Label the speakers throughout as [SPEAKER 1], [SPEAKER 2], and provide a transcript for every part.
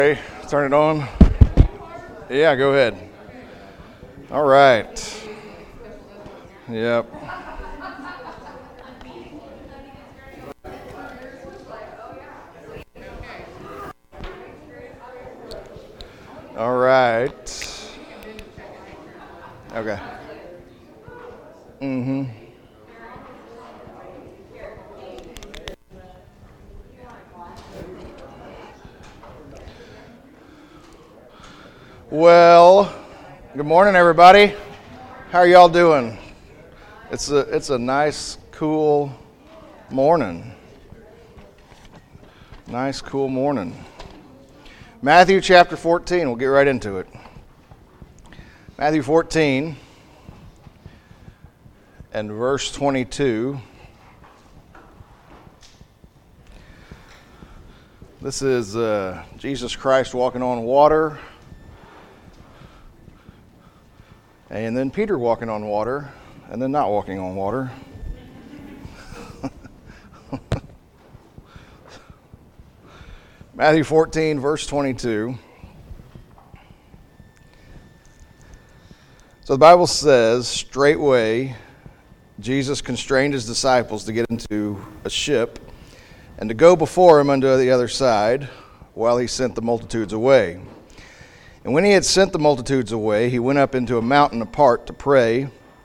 [SPEAKER 1] Okay, turn it on. Yeah, go ahead. All right. Yep. All right. Okay. Well, good morning, everybody. How are y'all doing? It's a nice, cool morning. Nice, cool morning. Matthew chapter 14. We'll get right into it. Matthew 14 and verse 22. This is Jesus Christ walking on water. And then Peter walking on water, and then not walking on water. Matthew 14, verse 22. So the Bible says, straightway, Jesus constrained his disciples to get into a ship and to go before him unto the other side while he sent the multitudes away. And when he had sent the multitudes away, he went up into a mountain apart to pray.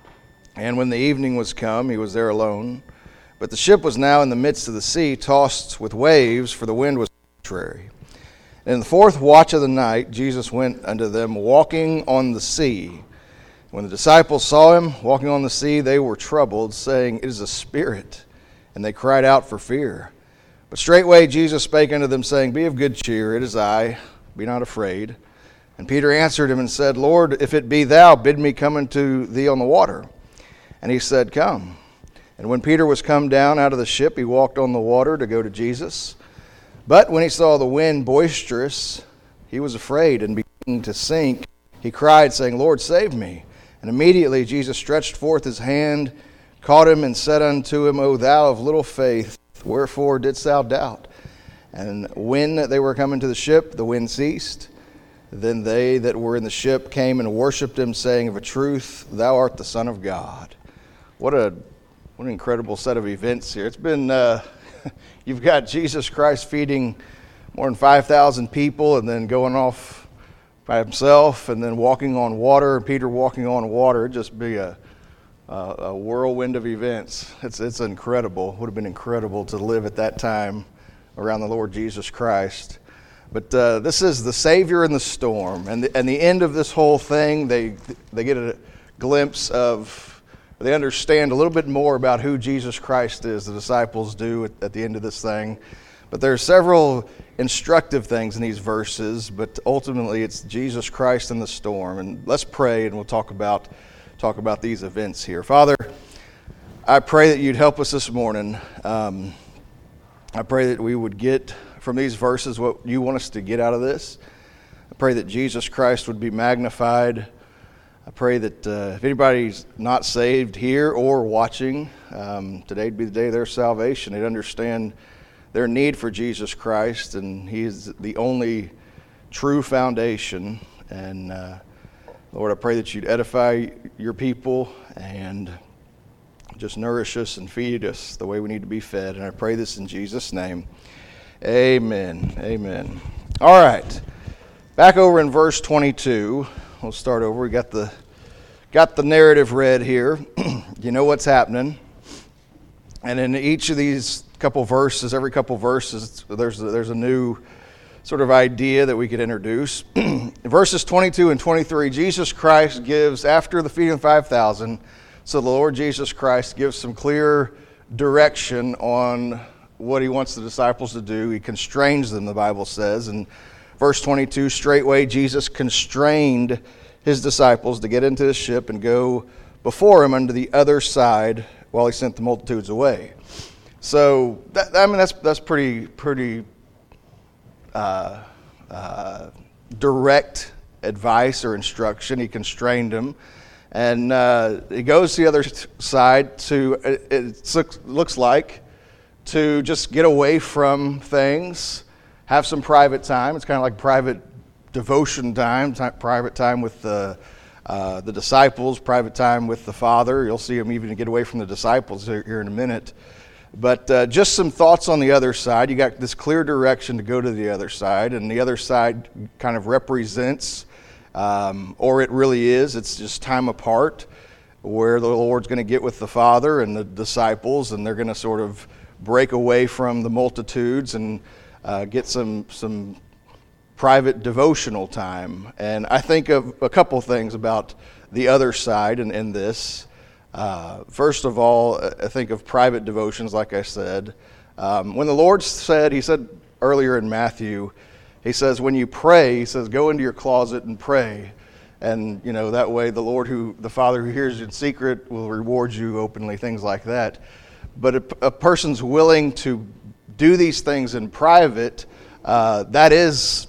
[SPEAKER 1] And when the evening was come, he was there alone. But the ship was now in the midst of the sea, tossed with waves, for the wind was contrary. And in the fourth watch of the night, Jesus went unto them walking on the sea. When the disciples saw him walking on the sea, they were troubled, saying, It is a spirit. And they cried out for fear. But straightway Jesus spake unto them, saying, Be of good cheer, it is I, be not afraid. And Peter answered him and said, Lord, if it be thou, bid me come unto thee on the water. And he said, Come. And when Peter was come down out of the ship, he walked on the water to go to Jesus. But when he saw the wind boisterous, he was afraid, and beginning to sink, he cried, saying, Lord, save me. And immediately Jesus stretched forth his hand, caught him, and said unto him, O thou of little faith, wherefore didst thou doubt? And when they were coming to the ship, the wind ceased. Then they that were in the ship came and worshipped him, saying, Of a truth, thou art the Son of God. What an incredible set of events here. It's been, you've got Jesus Christ feeding more than 5,000 people and then going off by himself and then walking on water, and Peter walking on water. It'd just be a whirlwind of events. It's incredible. It would have been incredible to live at that time around the Lord Jesus Christ. But this is the Savior in the storm, and the end of this whole thing, they get a glimpse of, they understand a little bit more about who Jesus Christ is. The disciples do at the end of this thing. But there are several instructive things in these verses, but ultimately it's Jesus Christ in the storm. And let's pray, and we'll talk about these events here. Father, I pray that you'd help us this morning. I pray that we would get from these verses what you want us to get out of this. I pray that Jesus Christ would be magnified. I pray that if anybody's not saved here or watching, today'd be the day of their salvation. They'd understand their need for Jesus Christ, and he is the only true foundation. And Lord, I pray that you'd edify your people and just nourish us and feed us the way we need to be fed. And I pray this in Jesus' name. Amen. Amen. All right. Back over in verse 22. We'll start over. We got the narrative read here. You know what's happening. And in each of these couple verses, every couple verses, there's a new sort of idea that we could introduce. In verses 22 and 23, Jesus Christ gives, after the feeding of 5,000, so the Lord Jesus Christ gives some clear direction on what he wants the disciples to do. He constrains them, the Bible says. In verse 22, straightway Jesus constrained his disciples to get into the ship and go before him unto the other side while he sent the multitudes away. So, that's pretty direct advice or instruction. He constrained them. And he goes to the other side to, it looks like, to just get away from things, have some private time. It's kind of like private devotion time, private time with the disciples, private time with the Father. You'll see him even get away from the disciples here in a minute. But just some thoughts on the other side. You got this clear direction to go to the other side, and the other side kind of represents, or it really is, it's just time apart where the Lord's going to get with the Father and the disciples, and they're going to sort of break away from the multitudes and get some private devotional time. And I think of a couple things about the other side in this. First of all, I think of private devotions, like I said. When the Lord said, he said earlier in Matthew, he says, when you pray, he says, go into your closet and pray. And, that way the Father who hears in secret will reward you openly, things like that. But a person's willing to do these things in private, that is,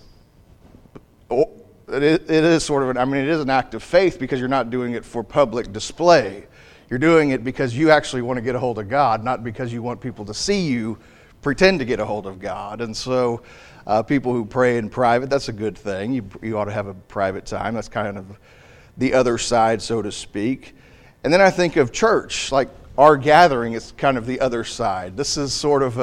[SPEAKER 1] it is sort of it is an act of faith, because you're not doing it for public display. You're doing it because you actually want to get a hold of God, not because you want people to see you pretend to get a hold of God. And so people who pray in private, that's a good thing. You ought to have a private time. That's kind of the other side, so to speak. And then I think of church, like our gathering is kind of the other side. This is sort of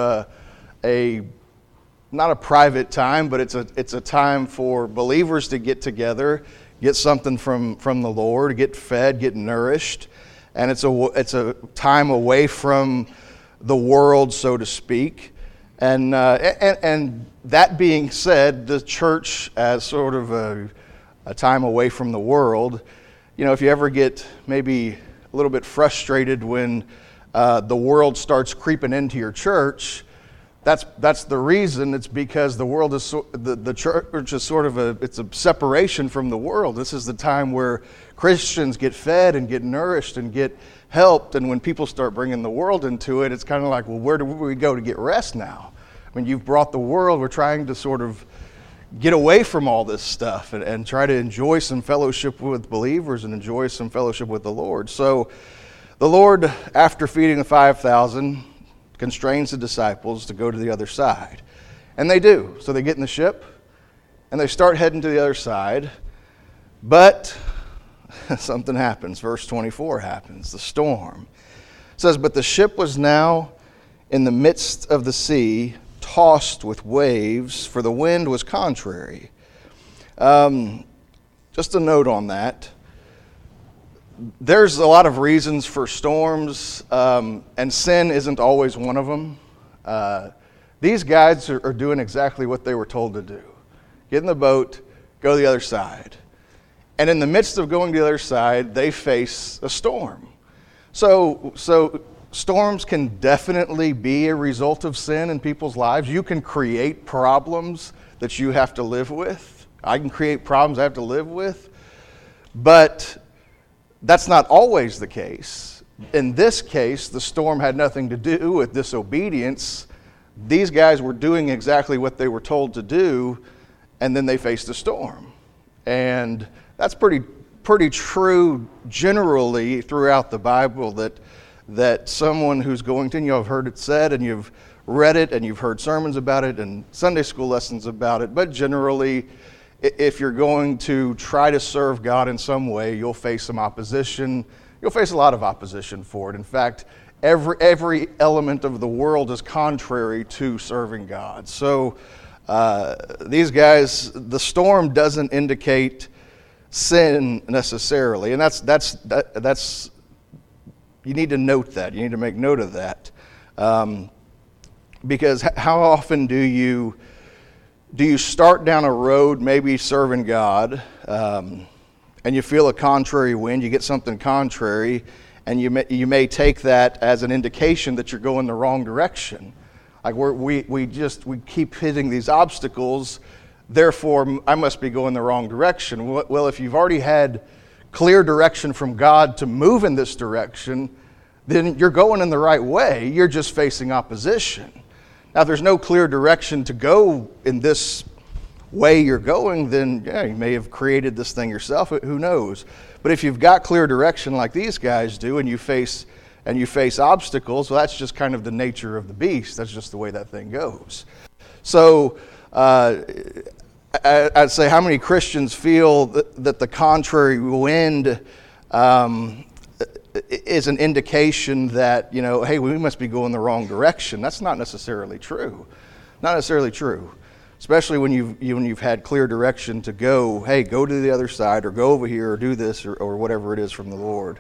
[SPEAKER 1] not a private time, but it's a time for believers to get together, get something from the Lord, get fed, get nourished. And it's a time away from the world, so to speak. And that being said, the church as sort of a time away from the world, if you ever get maybe a little bit frustrated when the world starts creeping into your church, that's the reason. It's because the world is the church is sort of it's a separation from the world. This is the time where Christians get fed and get nourished and get helped. And when people start bringing the world into it, it's kind of like, well, where do we go to get rest now? When you've brought the world, we're trying to sort of get away from all this stuff and try to enjoy some fellowship with believers and enjoy some fellowship with the Lord. So the Lord, after feeding the 5,000, constrains the disciples to go to the other side. And they do. So they get in the ship and they start heading to the other side. But something happens. Verse 24 happens. The storm. It says, but the ship was now in the midst of the sea, tossed with waves, for the wind was contrary. Just a note on that. There's a lot of reasons for storms, and sin isn't always one of them. These guys are doing exactly what they were told to do. Get in the boat, go to the other side. And in the midst of going to the other side, they face a storm. So storms can definitely be a result of sin in people's lives. You can create problems that you have to live with. I can create problems I have to live with. But that's not always the case. In this case, the storm had nothing to do with disobedience. These guys were doing exactly what they were told to do, and then they faced a storm. And that's pretty true generally throughout the Bible, that someone who's going to, you've heard it said, and you've read it, and you've heard sermons about it, and Sunday school lessons about it, but generally, if you're going to try to serve God in some way, you'll face some opposition. You'll face a lot of opposition for it. In fact, every element of the world is contrary to serving God. So these guys, the storm doesn't indicate sin necessarily, and that's you need to note that. You need to make note of that, because how often do you start down a road, maybe serving God, and you feel a contrary wind, you get something contrary, and you may take that as an indication that you're going the wrong direction. Like we keep hitting these obstacles, therefore I must be going the wrong direction. Well, if you've already had clear direction from God to move in this direction, then you're going in the right way. You're just facing opposition. Now, if there's no clear direction to go in this way you're going, then you may have created this thing yourself. Who knows? But if you've got clear direction like these guys do, and you face obstacles, well, that's just kind of the nature of the beast. That's just the way that thing goes. So I'd say how many Christians feel that the contrary wind is an indication that, hey, we must be going the wrong direction. That's not necessarily true. Not necessarily true. Especially when you've had clear direction to go, hey, go to the other side, or go over here, or do this, or whatever it is from the Lord.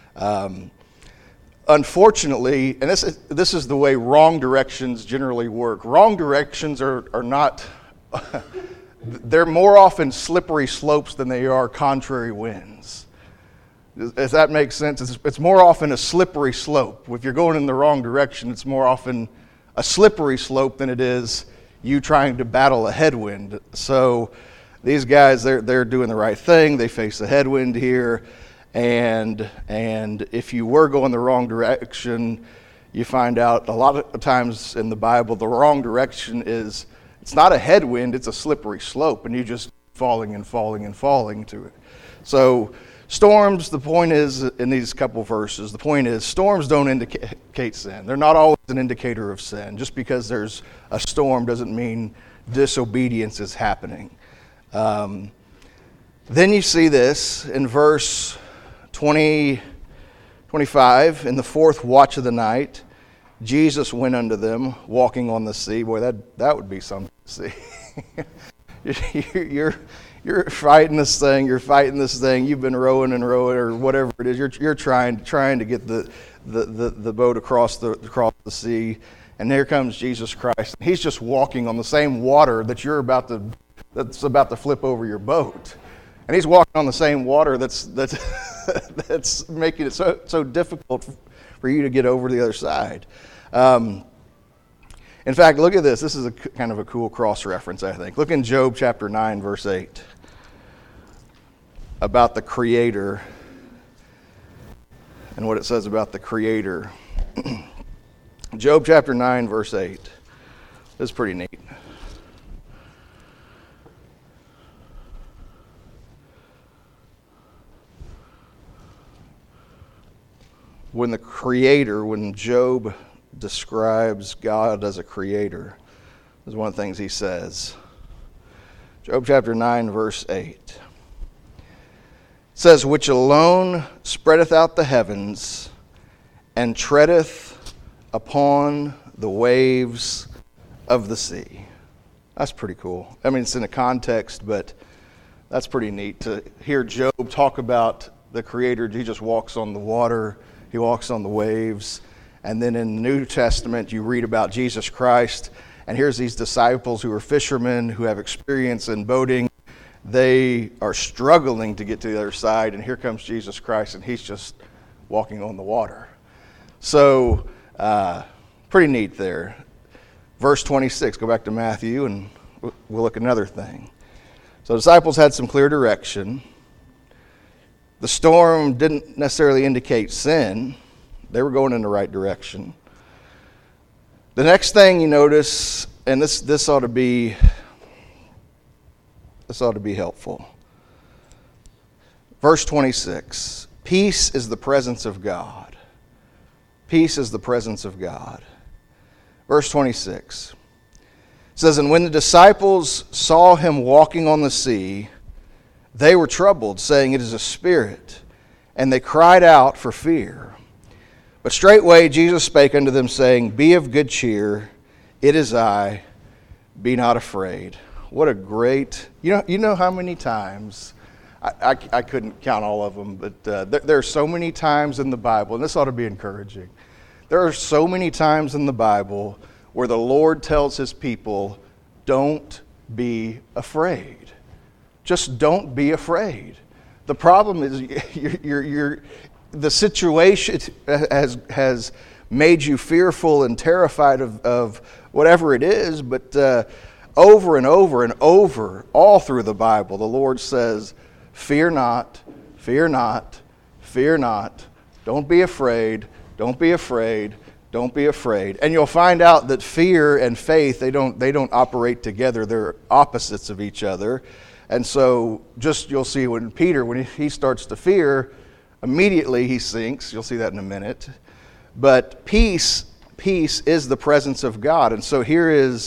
[SPEAKER 1] Unfortunately, and this is the way wrong directions generally work. Wrong directions are not, they're more often slippery slopes than they are contrary winds. If that makes sense, it's more often a slippery slope. If you're going in the wrong direction, it's more often a slippery slope than it is you trying to battle a headwind. So these guys, they're doing the right thing. They face a headwind here. And if you were going the wrong direction, you find out a lot of times in the Bible, the wrong direction is, it's not a headwind, it's a slippery slope, and you just falling and falling and falling to it. So storms, the point is, in these couple verses, the point is storms don't indicate sin. They're not always an indicator of sin. Just because there's a storm doesn't mean disobedience is happening. Then you see this in verse 25, in the fourth watch of the night, Jesus went unto them, walking on the sea. Boy, that would be something to see. You're fighting this thing. You've been rowing and rowing, or whatever it is. You're trying to get the boat across the sea, and there comes Jesus Christ. He's just walking on the same water that's about to flip over your boat. And he's walking on the same water that's making it so difficult for you to get over to the other side. In fact, look at this. This is kind of a cool cross-reference, I think. Look in Job chapter 9, verse 8, about the Creator and what it says about the Creator. Job chapter 9, verse 8. This is pretty neat. When Job describes God as a creator, this is one of the things he says. Job chapter 9, verse 8. It says, which alone spreadeth out the heavens, and treadeth upon the waves of the sea. That's pretty cool. I mean, it's in a context, but that's pretty neat to hear Job talk about the Creator. He just walks on the water. He walks on the waves. And then in the New Testament, you read about Jesus Christ. And here's these disciples who are fishermen, who have experience in boating. They are struggling to get to the other side. And here comes Jesus Christ, and he's just walking on the water. So, pretty neat there. Verse 26, go back to Matthew, and we'll look at another thing. So the disciples had some clear direction. The storm didn't necessarily indicate sin. They were going in the right direction. The next thing you notice, and this ought to be helpful. Verse 26, peace is the presence of God. Peace is the presence of God. Verse 26 says, and when the disciples saw him walking on the sea, they were troubled, saying, it is a spirit. And they cried out for fear. But straightway Jesus spake unto them, saying, be of good cheer, it is I, be not afraid. What a great, you know how many times, I couldn't count all of them, but there are so many times in the Bible, and this ought to be encouraging. There are so many times in the Bible where the Lord tells his people, don't be afraid. Just don't be afraid. The problem is the situation has made you fearful and terrified of whatever it is, but over and over and over, all through the Bible, the Lord says, fear not, fear not, fear not. Don't be afraid, don't be afraid, don't be afraid. And you'll find out that fear and faith, they don't operate together. They're opposites of each other. And so you'll see when Peter, when he starts to fear, immediately he sinks. You'll see that in a minute. But peace is the presence of God. And so here is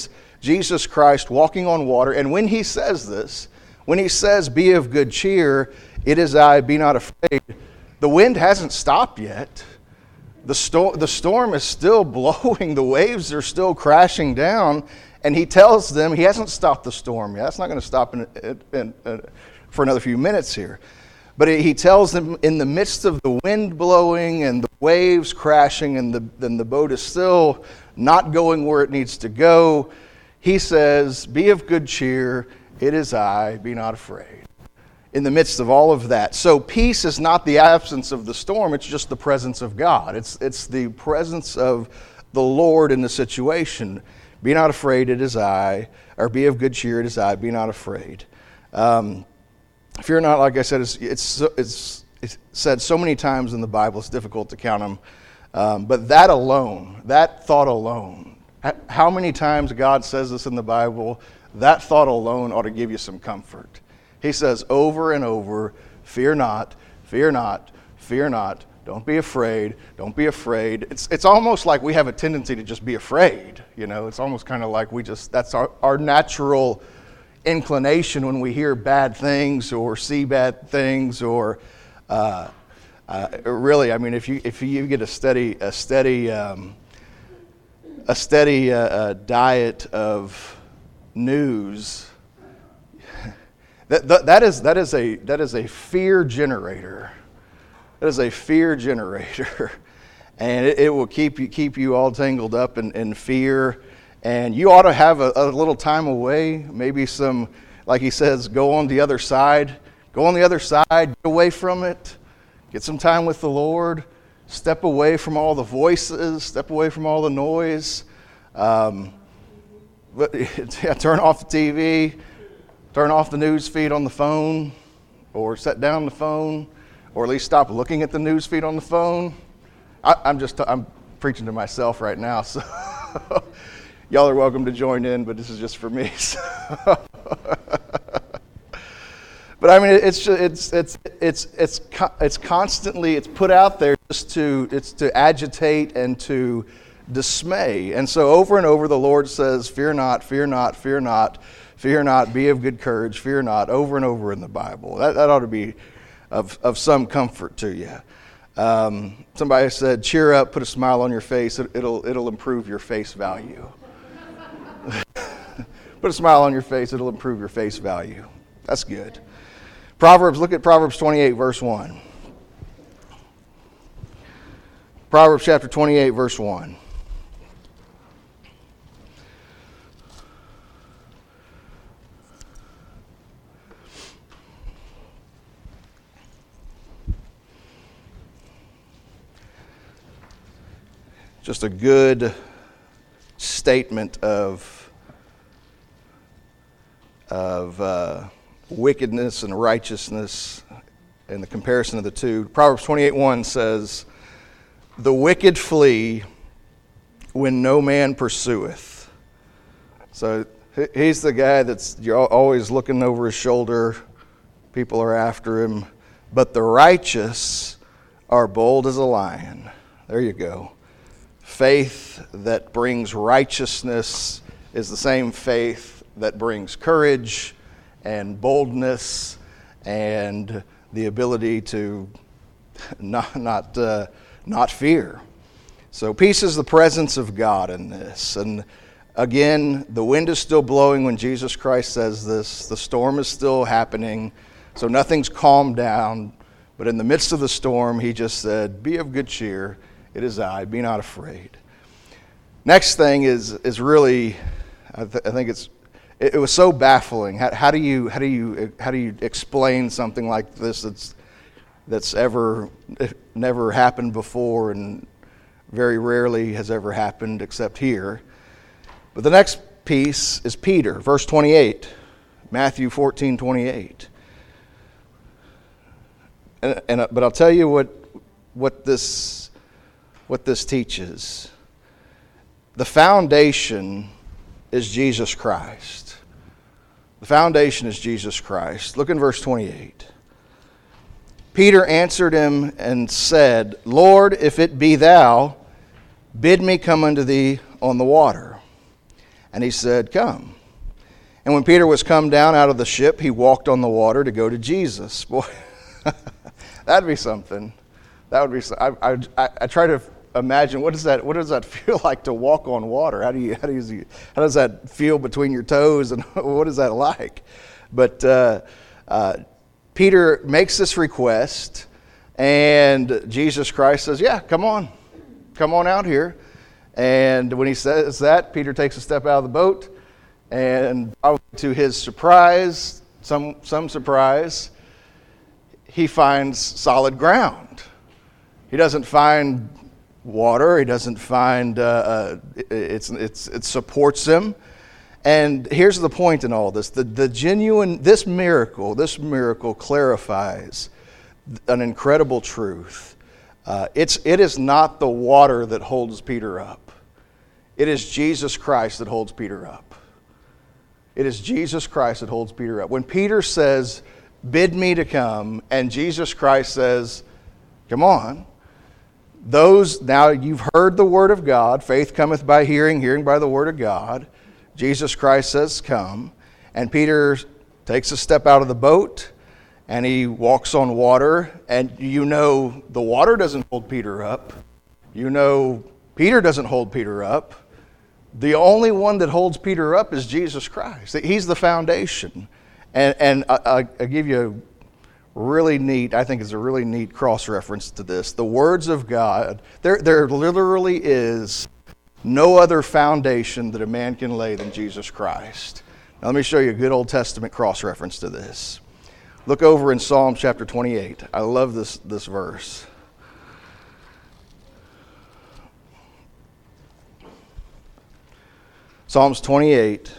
[SPEAKER 1] Jesus Christ walking on water. And when he says this, when he says, "Be of good cheer, it is I, be not afraid," the wind hasn't stopped yet. The storm is still blowing. The waves are still crashing down. And he tells them he hasn't stopped the storm yet. It's not going to stop for another few minutes here. But he tells them in the midst of the wind blowing and the waves crashing and the boat is still not going where it needs to go, he says, "Be of good cheer, it is I, be not afraid." In the midst of all of that. So peace is not the absence of the storm, it's just the presence of God. It's the presence of the Lord in the situation. Be not afraid, it is I, or be of good cheer, it is I, be not afraid. Fear not, like I said, it's said so many times in the Bible, it's difficult to count them. But that alone, that thought alone, how many times God says this in the Bible, that thought alone ought to give you some comfort. He says over and over, fear not, fear not, fear not. Don't be afraid. Don't be afraid. It's almost like we have a tendency to just be afraid. It's almost kind of like that's our natural inclination when we hear bad things or see bad things or really, I mean, if you get a steady diet of news, that is a fear generator. That is a fear generator, and it will keep you all tangled up in fear. And you ought to have a little time away, maybe some, like he says, go on the other side. Go on the other side, get away from it, get some time with the Lord, step away from all the voices, step away from all the noise. Turn off the TV, turn off the news feed on the phone, or set down the phone. Or at least stop looking at the news feed on the phone. I'm preaching to myself right now, so y'all are welcome to join in, but this is just for me. So. But I mean, it's constantly put out there it's to agitate and to dismay. And so over and over the Lord says, "Fear not, fear not, fear not, fear not, be of good courage, fear not," over and over in the Bible. That ought to be of some comfort to you. Somebody said, "Cheer up, put a smile on your face. It'll improve your face value." Put a smile on your face. It'll improve your face value. That's good. Look at Proverbs 28, verse 1. Proverbs chapter 28, verse 1. Just a good statement of wickedness and righteousness and the comparison of the two. Proverbs 28:1 says, "The wicked flee when no man pursueth." So he's the guy you're always looking over his shoulder. People are after him. "But the righteous are bold as a lion." There you go. Faith that brings righteousness is the same faith that brings courage and boldness and the ability to not fear. So peace is the presence of God in this. And again, the wind is still blowing when Jesus Christ says this. The storm is still happening. So nothing's calmed down. But in the midst of the storm, he just said, "Be of good cheer. It is I. Be not afraid." Next thing is really, I think it was so baffling. How do you explain something like this that's never happened before and very rarely has ever happened except here? But the next piece is Peter, verse 28, Matthew 14:28. But I'll tell you what this teaches. The foundation is Jesus Christ. The foundation is Jesus Christ. Look in verse 28. Peter answered him and said, "Lord, if it be thou, bid me come unto thee on the water." And he said, come. And when Peter was come down out of the ship, he walked on the water to go to Jesus. Boy, that'd be something. That would be. I try to imagine what does that feel like to walk on water? How does that feel between your toes, and what is that like? But Peter makes this request, and Jesus Christ says, "Yeah, come on out here." And when he says that, Peter takes a step out of the boat, and to his surprise, some surprise, he finds solid ground. He doesn't find water. He doesn't find it supports him. And here's the point in all this: this miracle clarifies an incredible truth. It is not the water that holds Peter up. It is Jesus Christ that holds Peter up. It is Jesus Christ that holds Peter up. When Peter says, "Bid me to come," and Jesus Christ says, "Come on," now you've heard the word of God. Faith cometh by hearing, hearing by the word of God. Jesus Christ says, "Come." And Peter takes a step out of the boat, and he walks on water. And the water doesn't hold Peter up. Peter doesn't hold Peter up. The only one that holds Peter up is Jesus Christ. He's the foundation. And I give you I think it's a really neat cross-reference to this. The words of God, there literally is no other foundation that a man can lay than Jesus Christ. Now let me show you a good Old Testament cross-reference to this. Look over in Psalm chapter 28. I love this verse. Psalms 28.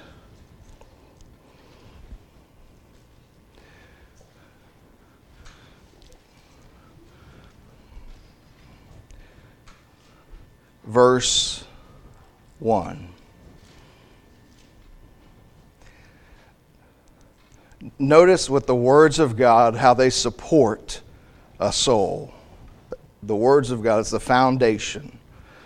[SPEAKER 1] Verse 1. Notice with the words of God how they support a soul. The words of God is the foundation.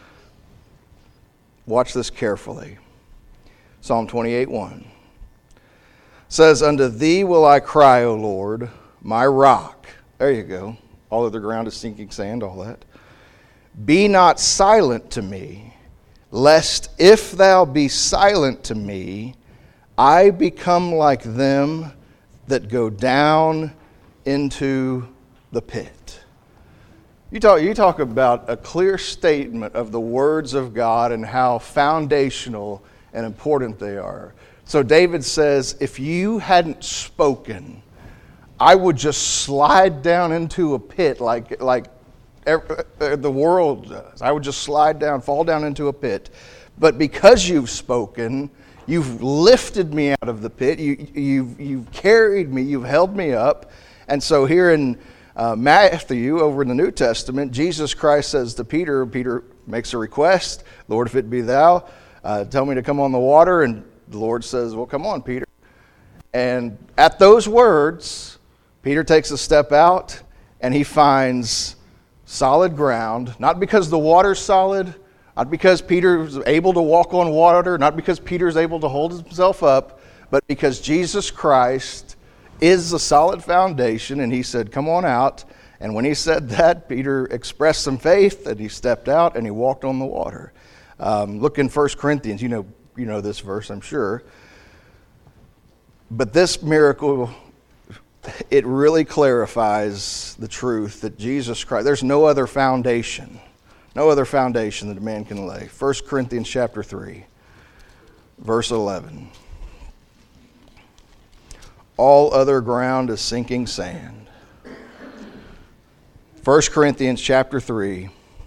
[SPEAKER 1] Watch this carefully. Psalm 28:1 says, "Unto thee will I cry, O Lord, my rock." There you go. All of the ground is sinking sand, all that. "Be not silent to me, lest if thou be silent to me, I become like them that go down into the pit." You talk about a clear statement of the words of God and how foundational and important they are. So David says, if you hadn't spoken, I would just slide down into a pit like the world does. I would just slide down, fall down into a pit. But because you've spoken, you've lifted me out of the pit. You've carried me. You've held me up. And so here in Matthew, over in the New Testament, Jesus Christ says to Peter, Peter makes a request, "Lord, if it be thou, tell me to come on the water." And the Lord says, "Well, come on, Peter." And at those words, Peter takes a step out and he finds solid ground, not because the water's solid, not because Peter's able to walk on water, not because Peter's able to hold himself up, but because Jesus Christ is a solid foundation. And he said, "Come on out." And when he said that, Peter expressed some faith and he stepped out and he walked on the water. Look in 1 Corinthians. You know this verse, I'm sure. But this miracle, it really clarifies the truth that Jesus Christ, there's no other foundation that a man can lay. 1 Corinthians chapter 3, verse 11. All other ground is sinking sand. 1 Corinthians chapter 3.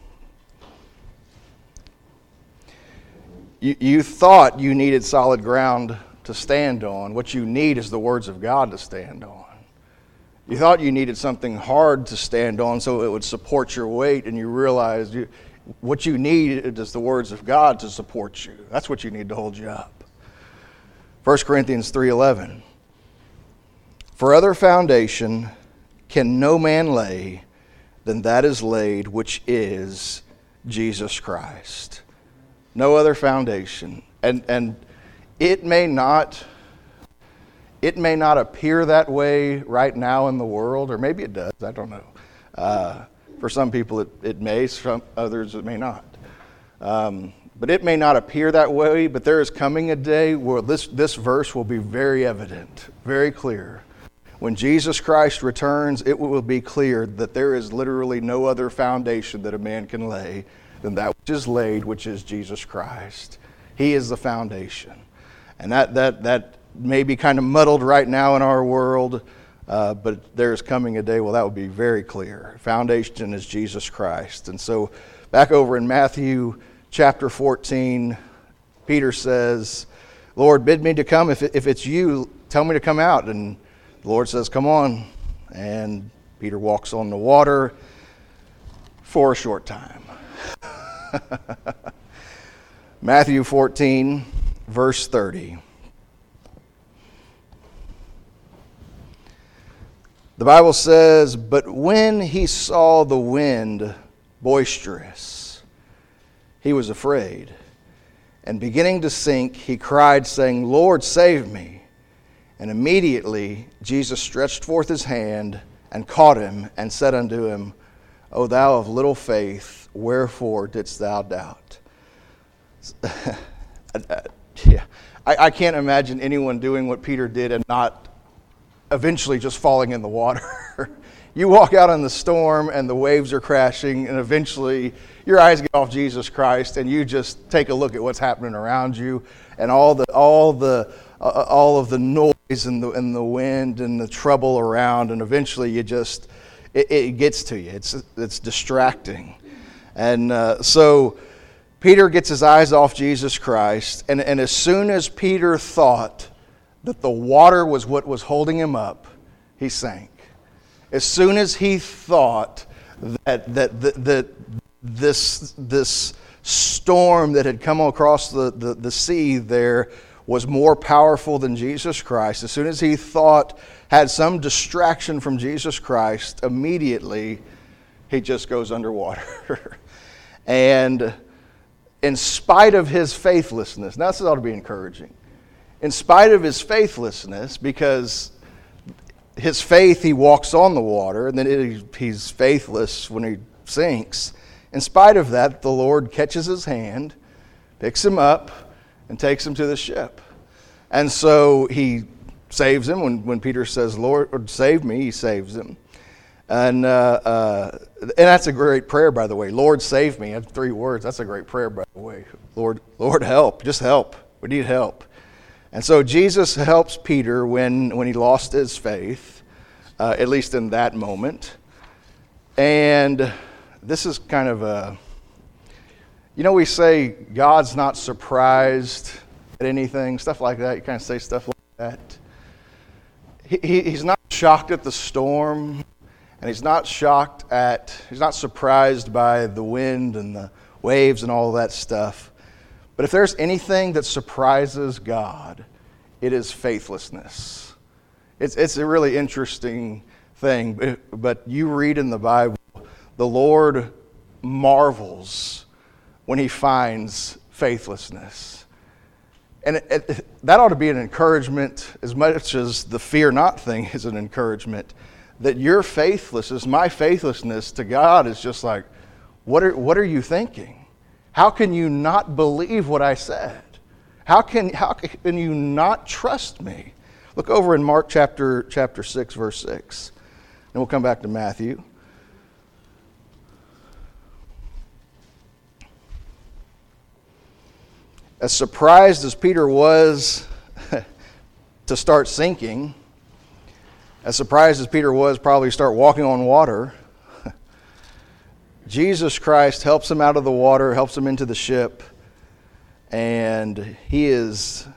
[SPEAKER 1] You thought you needed solid ground to stand on. What you need is the words of God to stand on. You thought you needed something hard to stand on so it would support your weight, and you realized what you need is the words of God to support you. That's what you need to hold you up. 1 Corinthians 3:11. "For other foundation can no man lay than that is laid, which is Jesus Christ." No other foundation. And It may not appear that way right now in the world, or maybe it does, I don't know. For some people it may, some others it may not. But it may not appear that way, but there is coming a day where this verse will be very evident, very clear. When Jesus Christ returns, it will be clear that there is literally no other foundation that a man can lay than that which is laid, which is Jesus Christ. He is the foundation. And that may be kind of muddled right now in our world, but there is coming a day where that will be very clear. Foundation is Jesus Christ. And so back over in Matthew chapter 14, Peter says, Lord, bid me to come. If it's you, tell me to come out. And the Lord says, come on. And Peter walks on the water for a short time. Matthew 14, verse 30. The Bible says, but when he saw the wind boisterous, he was afraid, and beginning to sink, he cried, saying, Lord, save me. And immediately Jesus stretched forth his hand and caught him and said unto him, O thou of little faith, wherefore didst thou doubt? I can't imagine anyone doing what Peter did and not eventually just falling in the water. You walk out in the storm and the waves are crashing, and eventually your eyes get off Jesus Christ and you just take a look at what's happening around you and all of the noise and the wind and the trouble around, and eventually you just it gets to you. It's distracting. And so Peter gets his eyes off Jesus Christ, and as soon as Peter thought that the water was what was holding him up, he sank. As soon as he thought that this storm that had come across the sea there was more powerful than Jesus Christ, as soon as he thought had some distraction from Jesus Christ, immediately he just goes underwater. And in spite of his faithlessness, now this ought to be encouraging. In spite of his faithlessness, because his faith, he walks on the water, and then he's faithless when he sinks. In spite of that, the Lord catches his hand, picks him up, and takes him to the ship. And so he saves him. When Peter says, Lord, save me, he saves him. And that's a great prayer, by the way. Lord, save me. That's 3 words. That's a great prayer, by the way. Lord, help. Just help. We need help. And so Jesus helps Peter when he lost his faith, at least in that moment. And this is kind of we say God's not surprised at anything, stuff like that. You kind of say stuff like that. He's not shocked at the storm, and he's not surprised by the wind and the waves and all that stuff. But if there's anything that surprises God, it is faithlessness. It's a really interesting thing. But you read in the Bible, the Lord marvels when he finds faithlessness. And that ought to be an encouragement as much as the fear not thing is an encouragement. That your faithlessness, my faithlessness to God is just like, what are you thinking? How can you not believe what I said? How can you not trust me? Look over in Mark chapter 6, verse 6. And we'll come back to Matthew. As surprised as Peter was to start sinking, as surprised as Peter was probably to start walking on water, Jesus Christ helps him out of the water, helps him into the ship, and he is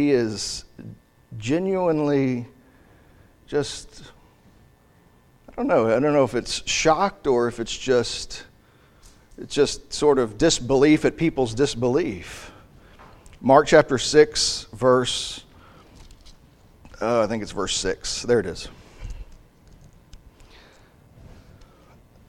[SPEAKER 1] genuinely just, I don't know if it's shocked or if it's just sort of disbelief at people's disbelief. Mark chapter 6, verse 6. There it is.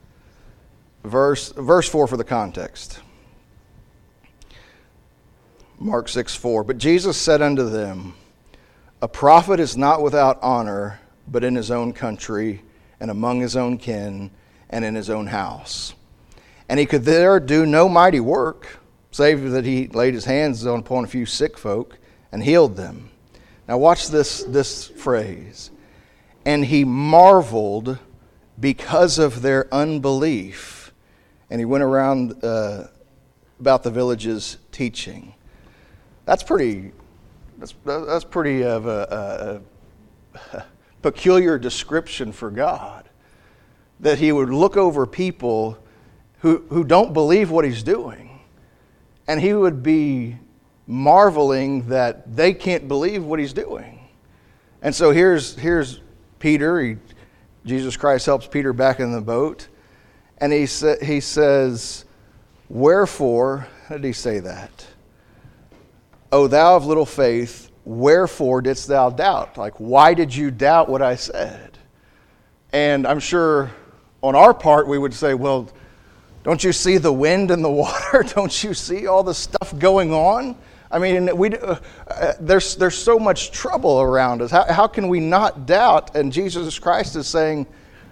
[SPEAKER 1] Verse 4 for the context. Mark 6:4. But Jesus said unto them, a prophet is not without honor, but in his own country, and among his own kin, and in his own house. And he could there do no mighty work, save that he laid his hands upon a few sick folk and healed them. Now watch this phrase. And he marveled because of their unbelief. And he went around about the villages teaching. That's pretty of a peculiar description for God. That he would look over people who don't believe what he's doing. And he would be marveling that they can't believe what he's doing. And so here's Peter. Jesus Christ helps Peter back in the boat. And he says, wherefore, how did he say that? O thou of little faith, wherefore didst thou doubt? Like, why did you doubt what I said? And I'm sure on our part we would say, well, don't you see the wind and the water? Don't you see all the stuff going on? I mean, there's so much trouble around us. How can we not doubt? And Jesus Christ is saying,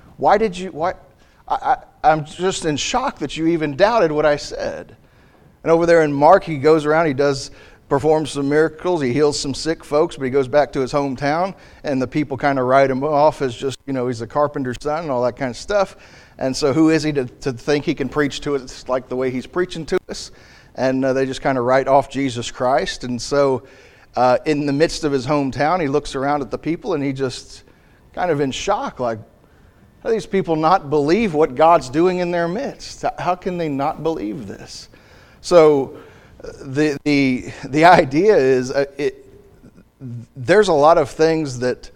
[SPEAKER 1] I'm just in shock that you even doubted what I said. And over there in Mark, he goes around, performs some miracles, he heals some sick folks, but he goes back to his hometown, and the people kind of write him off as just, he's a carpenter's son and all that kind of stuff. And so who is he to think he can preach to us like the way he's preaching to us? And they just kind of write off Jesus Christ. And so in the midst of his hometown, he looks around at the people and he just kind of in shock, like, how do these people not believe what God's doing in their midst? How can they not believe this? So the idea is there's a lot of things that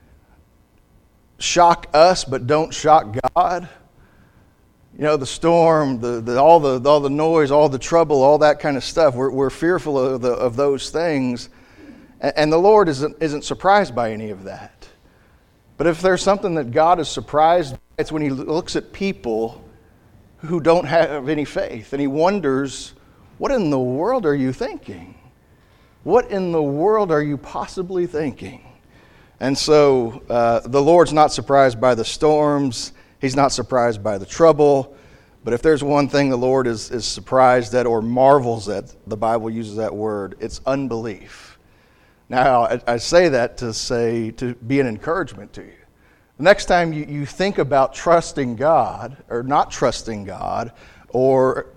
[SPEAKER 1] shock us but don't shock God. The storm, all the noise, all the trouble, all that kind of stuff. We're fearful of those things, and the Lord isn't surprised by any of that. But if there's something that God is surprised by, it's when he looks at people who don't have any faith, and he wonders, what in the world are you thinking? What in the world are you possibly thinking? And so the Lord's not surprised by the storms. He's not surprised by the trouble. But if there's one thing the Lord is surprised at or marvels at, the Bible uses that word, it's unbelief. Now, I say that to be an encouragement to you. The next time you think about trusting God or not trusting God or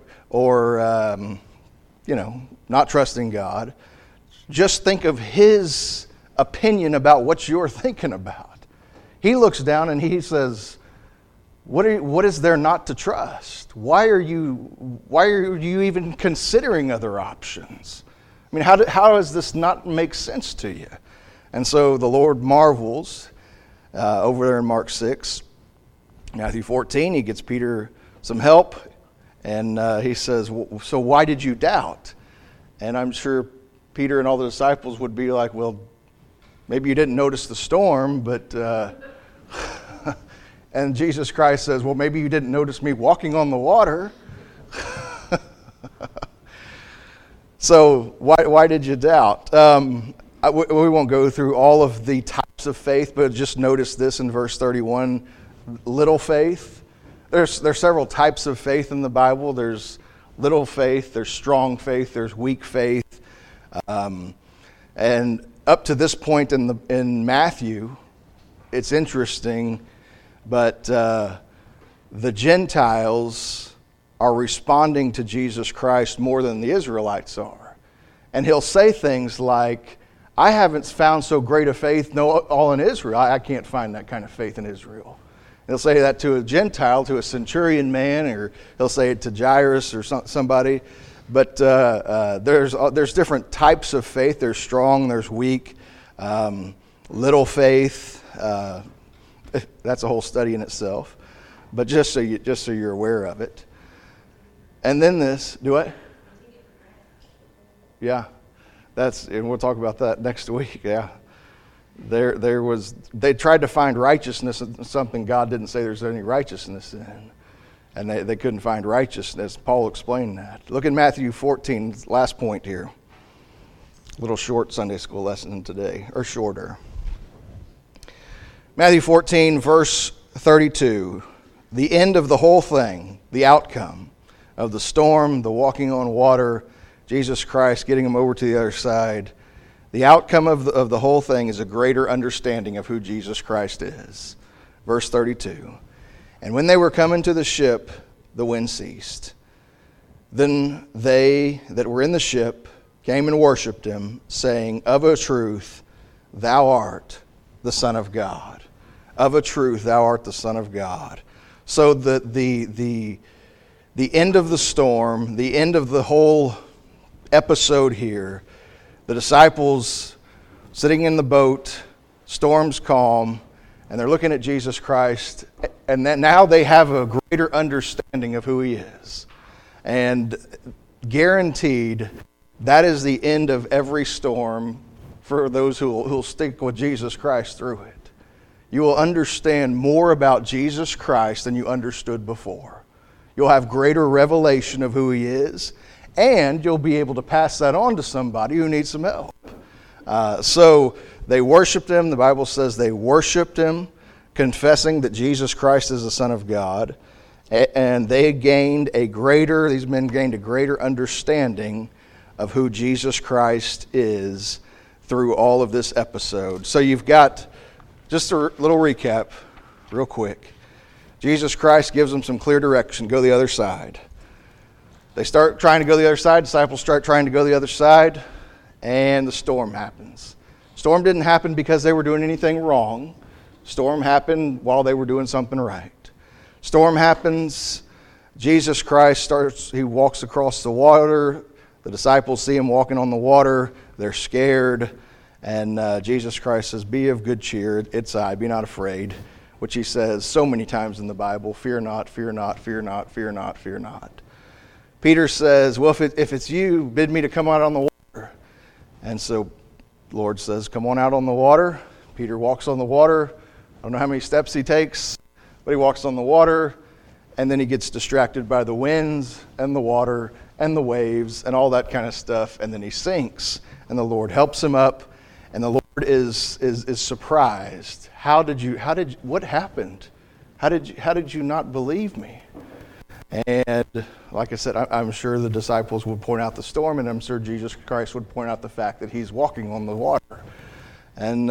[SPEAKER 1] not trusting God, just think of his opinion about what you're thinking about. He looks down and he says, what is there not to trust? Why are you even considering other options? I mean, how does this not make sense to you? And so the Lord marvels over there in Mark 6. Matthew 14, he gets Peter some help, and he says, so why did you doubt? And I'm sure Peter and all the disciples would be like, well, maybe you didn't notice the storm, but... And Jesus Christ says, well, maybe you didn't notice me walking on the water. So why did you doubt? We won't go through all of the types of faith, but just notice this in verse 31, little faith. There's several types of faith in the Bible. There's little faith, there's strong faith, there's weak faith. And up to this point in Matthew, it's interesting, but the Gentiles are responding to Jesus Christ more than the Israelites are. And he'll say things like, I haven't found so great a faith all in Israel. I can't find that kind of faith in Israel. He'll say that to a Gentile, to a centurion man, or he'll say it to Jairus or somebody. But there's different types of faith. There's strong, there's weak, little faith. That's a whole study in itself. But just so you're aware of it. And then this, do what? Yeah, and we'll talk about that next week. Yeah, they tried to find righteousness in something God didn't say there's any righteousness in, and they couldn't find righteousness. Paul explained that. Look at Matthew 14, last point here. Little short Sunday school lesson today, or shorter. Matthew 14, verse 32. The end of the whole thing, the outcome of the storm, the walking on water, Jesus Christ getting them over to the other side. The outcome of the whole thing is a greater understanding of who Jesus Christ is. Verse 32. And when they were coming to the ship, the wind ceased. Then they that were in the ship came and worshipped him, saying, Of a truth, thou art the Son of God. Of a truth, thou art the Son of God. So the end of the storm, the end of the whole episode here, the disciples sitting in the boat, storm's calm, and they're looking at Jesus Christ, and now they have a greater understanding of who he is. And guaranteed, that is the end of every storm for those who will stick with Jesus Christ through it. You will understand more about Jesus Christ than you understood before. You'll have greater revelation of who he is, and you'll be able to pass that on to somebody who needs some help. So they worshiped him. The Bible says they worshiped him, confessing that Jesus Christ is the Son of God. And these men gained a greater understanding of who Jesus Christ is through all of this episode. So you've got, just a little recap, real quick. Jesus Christ gives them some clear direction, go the other side. They start trying to go the other side, disciples start trying to go the other side, and the storm happens. Storm didn't happen because they were doing anything wrong. Storm happened while they were doing something right. Storm happens, Jesus Christ he walks across the water. The disciples see him walking on the water. They're scared. And Jesus Christ says, be of good cheer. It's I, be not afraid. Which he says so many times in the Bible, fear not, fear not, fear not, fear not, fear not. Peter says, well, if it's you, bid me to come out on the water. And so the Lord says, come on out on the water. Peter walks on the water. I don't know how many steps he takes, but he walks on the water, and then he gets distracted by the winds and the water and the waves and all that kind of stuff, and then he sinks, and the Lord helps him up, and the Lord is surprised. What happened? How did you not believe me? And like I said, I'm sure the disciples would point out the storm, and I'm sure Jesus Christ would point out the fact that he's walking on the water. And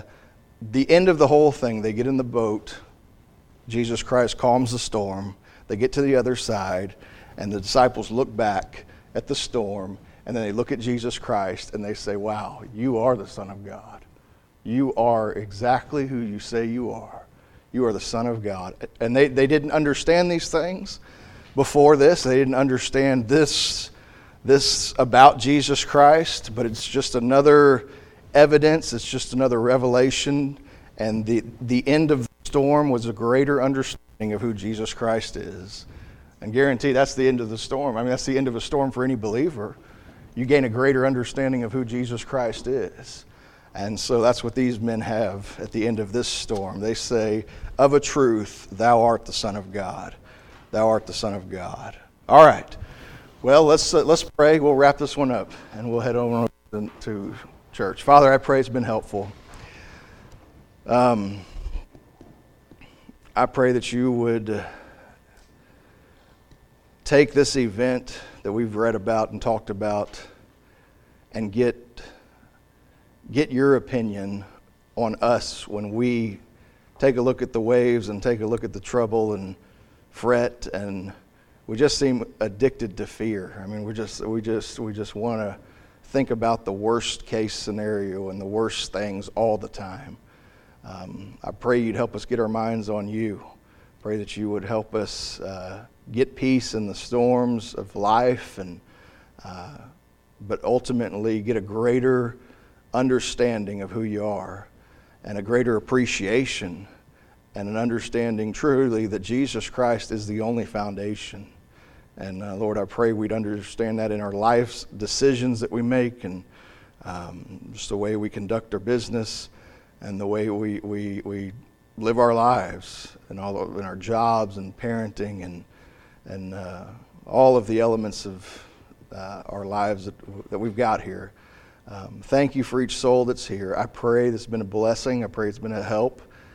[SPEAKER 1] the end of the whole thing, they get in the boat. Jesus Christ calms the storm. They get to the other side, and the disciples look back at the storm, and then they look at Jesus Christ, and they say, wow, you are the Son of God. You are exactly who you say you are. You are the Son of God. And they didn't understand these things before this. They didn't understand this about Jesus Christ, but it's just another evidence. It's just another revelation. And the end of the storm was a greater understanding of who Jesus Christ is. And guarantee that's the end of the storm. I mean, that's the end of a storm for any believer. You gain a greater understanding of who Jesus Christ is. And so that's what these men have at the end of this storm. They say, of a truth, thou art the Son of God. Thou art the Son of God. All right. Well, let's pray. We'll wrap this one up, and we'll head over to church. Father, I pray it's been helpful. I pray that you would take this event that we've read about and talked about and get your opinion on us when we take a look at the waves and take a look at the trouble and fret, and we just seem addicted to fear. I mean, we just want to think about the worst case scenario and the worst things all the time. I pray you'd help us get our minds on you. Pray that you would help us get peace in the storms of life, and but ultimately get a greater understanding of who you are, and a greater appreciation and an understanding truly that Jesus Christ is the only foundation. And Lord, I pray we'd understand that in our life's decisions that we make, and just the way we conduct our business, and the way we live our lives, and all in our jobs and parenting, and all of the elements of our lives that we've got here. Thank you for each soul that's here. I pray this has been a blessing. I pray it's been a help.